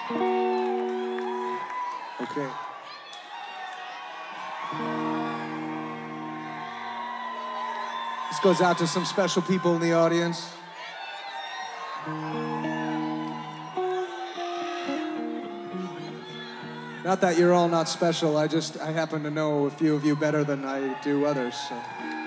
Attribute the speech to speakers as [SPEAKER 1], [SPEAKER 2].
[SPEAKER 1] Okay. This goes out to some special people in the audience. Not that you're all not special, I happen to know a few of you better than I do others, so.